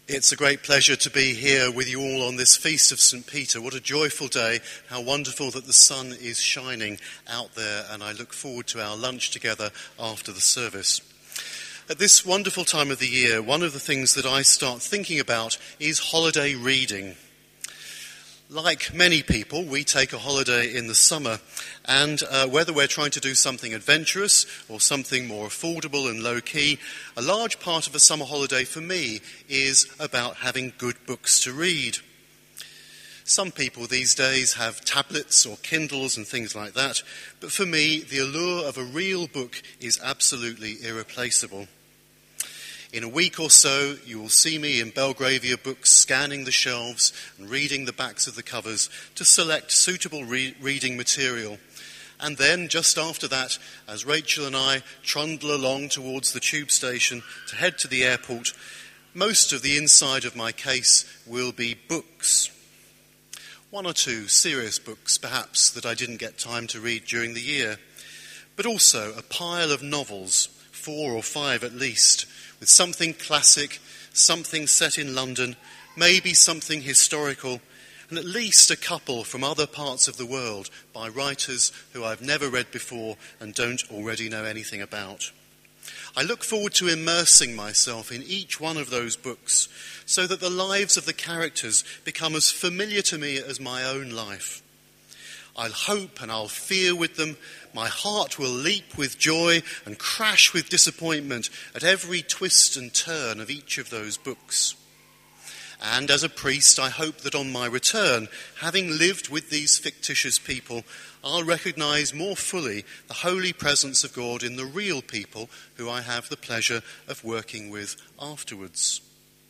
It's a great pleasure to be here with you all on this feast of St. Peter. What a joyful day. How wonderful that the sun is shining out there, and I look forward to our lunch together after the service. At this wonderful time of the year, one of the things that I start thinking about is holiday reading. Like many people, we take a holiday in the summer, and whether we're trying to do something adventurous or something more affordable and low-key, a large part of a summer holiday for me is about having good books to read. Some people these days have tablets or Kindles and things like that, but for me, the allure of a real book is absolutely irreplaceable. In a week or so, you will see me in Belgravia Books scanning the shelves and reading the backs of the covers to select suitable reading material. And then, just after that, as Rachel and I trundle along towards the tube station to head to the airport, most of the inside of my case will be books. One or two serious books, perhaps, that I didn't get time to read during the year, but also a pile of novels, 4 or 5 at least, with something classic, something set in London, maybe something historical, and at least a couple from other parts of the world by writers who I've never read before and don't already know anything about. I look forward to immersing myself in each one of those books so that the lives of the characters become as familiar to me as my own life. I'll hope and I'll fear with them. My heart will leap with joy and crash with disappointment at every twist and turn of each of those books. And as a priest, I hope that on my return, having lived with these fictitious people, I'll recognise more fully the holy presence of God in the real people who I have the pleasure of working with afterwards.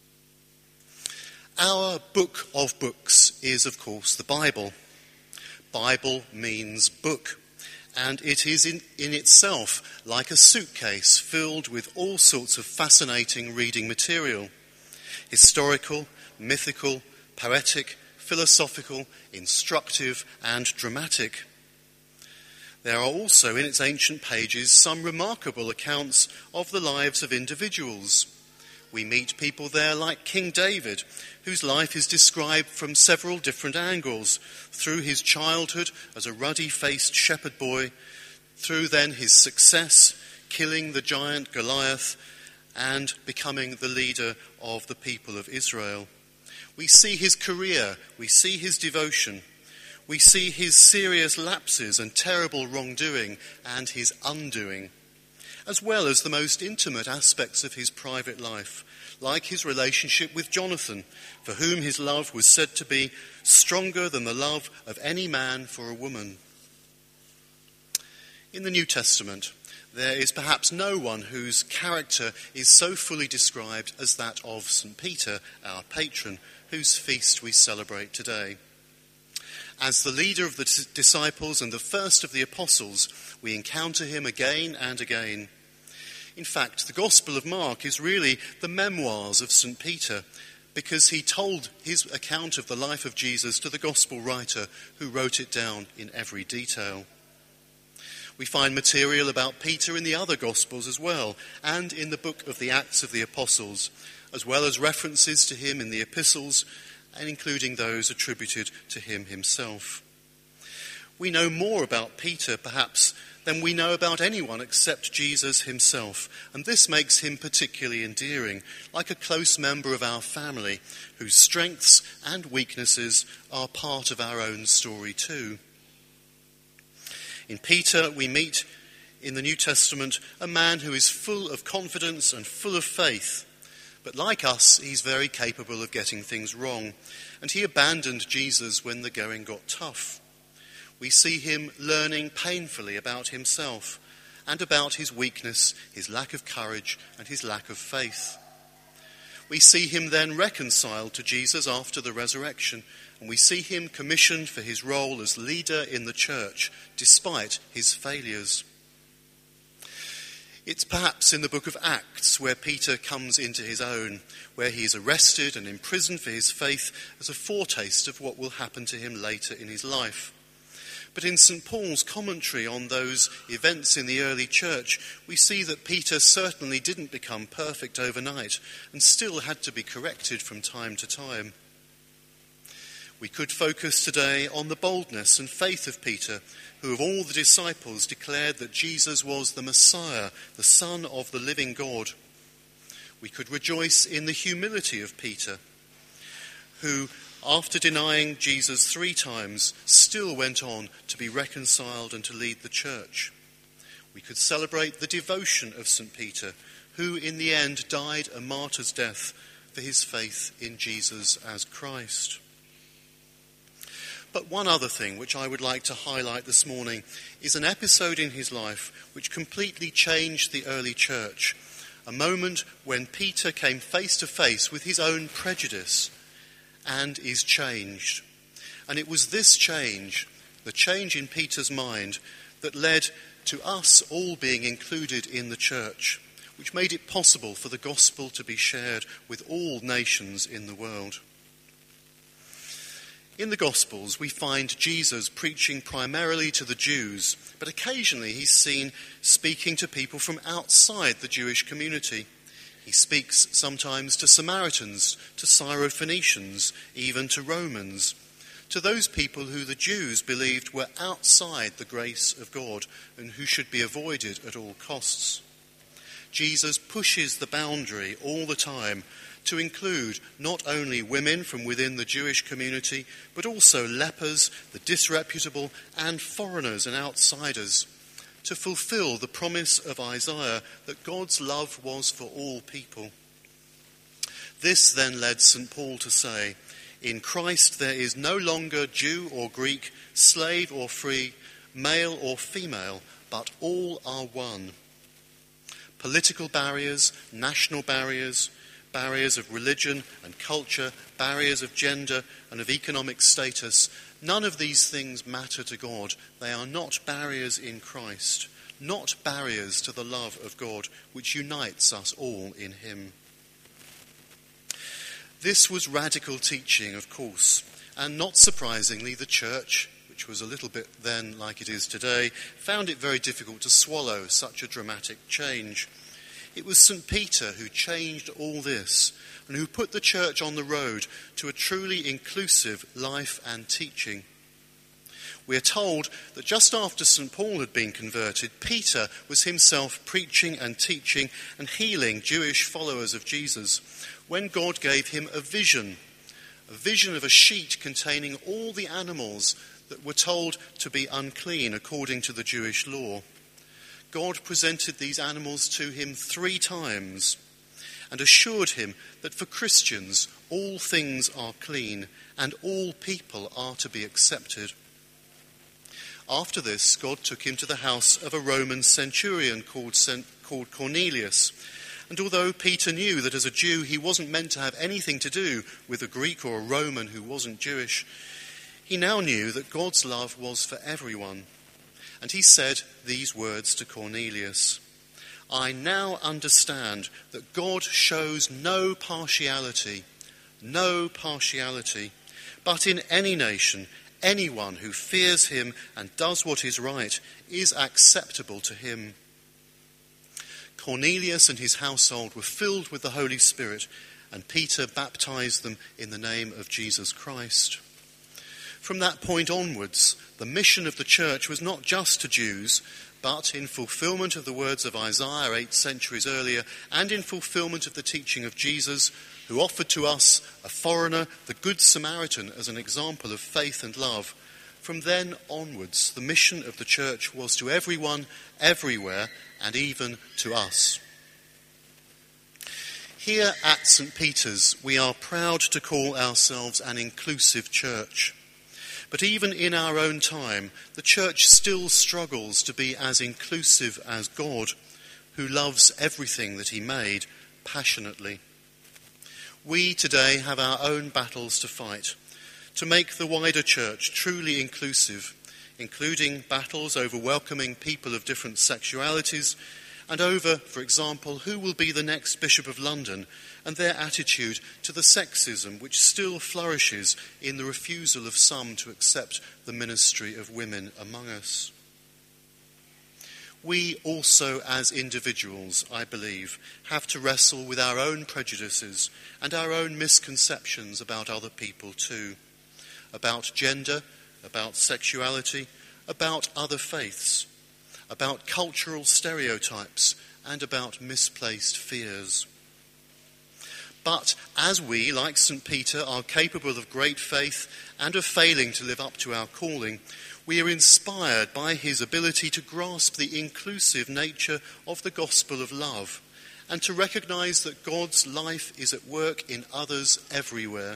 Our book of books is, of course, the Bible. Bible means book, and it is in itself like a suitcase filled with all sorts of fascinating reading material. Historical, mythical, poetic, philosophical, instructive, and dramatic. There are also in its ancient pages some remarkable accounts of the lives of individuals. We meet people there like King David, whose life is described from several different angles, through his childhood as a ruddy-faced shepherd boy, through then his success, killing the giant Goliath, and becoming the leader of the people of Israel. We see his career, we see his devotion, we see his serious lapses and terrible wrongdoing and his undoing, as well as the most intimate aspects of his private life, like his relationship with Jonathan, for whom his love was said to be stronger than the love of any man for a woman. In the New Testament, there is perhaps no one whose character is so fully described as that of St. Peter, our patron, whose feast we celebrate today. As the leader of the disciples and the first of the apostles, we encounter him again and again. In fact, the Gospel of Mark is really the memoirs of St. Peter, because he told his account of the life of Jesus to the Gospel writer who wrote it down in every detail. We find material about Peter in the other Gospels as well, and in the book of the Acts of the Apostles, as well as references to him in the epistles, and including those attributed to him himself. We know more about Peter, perhaps, than we know about anyone except Jesus himself, and this makes him particularly endearing, like a close member of our family, whose strengths and weaknesses are part of our own story too. In Peter, we meet in the New Testament a man who is full of confidence and full of faith. But like us, he's very capable of getting things wrong, and he abandoned Jesus when the going got tough. We see him learning painfully about himself and about his weakness, his lack of courage, and his lack of faith. We see him then reconciled to Jesus after the resurrection, and we see him commissioned for his role as leader in the church, despite his failures. It's perhaps in the book of Acts where Peter comes into his own, where he is arrested and imprisoned for his faith as a foretaste of what will happen to him later in his life. But in St. Paul's commentary on those events in the early church, we see that Peter certainly didn't become perfect overnight and still had to be corrected from time to time. We could focus today on the boldness and faith of Peter, who of all the disciples declared that Jesus was the Messiah, the Son of the living God. We could rejoice in the humility of Peter, who, after denying Jesus 3 times, still went on to be reconciled and to lead the church. We could celebrate the devotion of St. Peter, who in the end died a martyr's death for his faith in Jesus as Christ. But one other thing which I would like to highlight this morning is an episode in his life which completely changed the early church, a moment when Peter came face to face with his own prejudice and is changed. And it was this change, the change in Peter's mind, that led to us all being included in the church, which made it possible for the gospel to be shared with all nations in the world. In the Gospels, we find Jesus preaching primarily to the Jews, but occasionally he's seen speaking to people from outside the Jewish community. He speaks sometimes to Samaritans, to Syrophoenicians, even to Romans, to those people who the Jews believed were outside the grace of God and who should be avoided at all costs. Jesus pushes the boundary all the time to include not only women from within the Jewish community, but also lepers, the disreputable, and foreigners and outsiders, to fulfill the promise of Isaiah that God's love was for all people. This then led St. Paul to say, "In Christ there is no longer Jew or Greek, slave or free, male or female, but all are one." Political barriers, national barriers, barriers of religion and culture, barriers of gender and of economic status, none of these things matter to God. They are not barriers in Christ, not barriers to the love of God, which unites us all in him. This was radical teaching, of course, and not surprisingly, the church, which was a little bit then like it is today, found it very difficult to swallow such a dramatic change. It was St. Peter who changed all this and who put the church on the road to a truly inclusive life and teaching. We are told that just after St. Paul had been converted, Peter was himself preaching and teaching and healing Jewish followers of Jesus when God gave him a vision of a sheet containing all the animals that were told to be unclean according to the Jewish law. God presented these animals to him 3 times and assured him that for Christians all things are clean and all people are to be accepted. After this, God took him to the house of a Roman centurion called Cornelius. And although Peter knew that as a Jew he wasn't meant to have anything to do with a Greek or a Roman who wasn't Jewish, he now knew that God's love was for everyone. And he said these words to Cornelius, "I now understand that God shows no partiality, but in any nation, anyone who fears him and does what is right is acceptable to him." Cornelius and his household were filled with the Holy Spirit, and Peter baptized them in the name of Jesus Christ. From that point onwards, the mission of the church was not just to Jews, but in fulfillment of the words of Isaiah 8 centuries earlier, and in fulfillment of the teaching of Jesus, who offered to us a foreigner, the Good Samaritan, as an example of faith and love. From then onwards, the mission of the church was to everyone, everywhere, and even to us. Here at St. Peter's, we are proud to call ourselves an inclusive church. But even in our own time, the church still struggles to be as inclusive as God, who loves everything that he made passionately. We today have our own battles to fight, to make the wider church truly inclusive, including battles over welcoming people of different sexualities and over, for example, who will be the next Bishop of London and their attitude to the sexism which still flourishes in the refusal of some to accept the ministry of women among us. We also, as individuals, I believe, have to wrestle with our own prejudices and our own misconceptions about other people too, about gender, about sexuality, about other faiths, about cultural stereotypes, and about misplaced fears. But as we, like St. Peter, are capable of great faith and of failing to live up to our calling, we are inspired by his ability to grasp the inclusive nature of the gospel of love and to recognise that God's life is at work in others everywhere.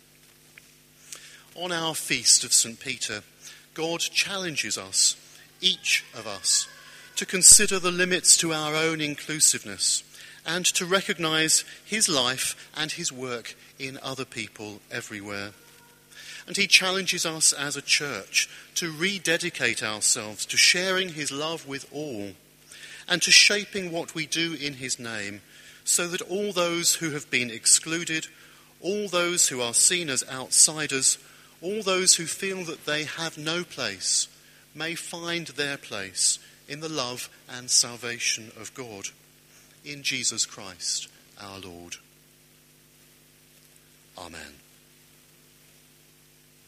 On our feast of St. Peter, God challenges us, each of us, to consider the limits to our own inclusiveness and to recognise his life and his work in other people everywhere. And he challenges us as a church to rededicate ourselves to sharing his love with all and to shaping what we do in his name so that all those who have been excluded, all those who are seen as outsiders, all those who feel that they have no place, may find their place in the love and salvation of God, in Jesus Christ our Lord. Amen.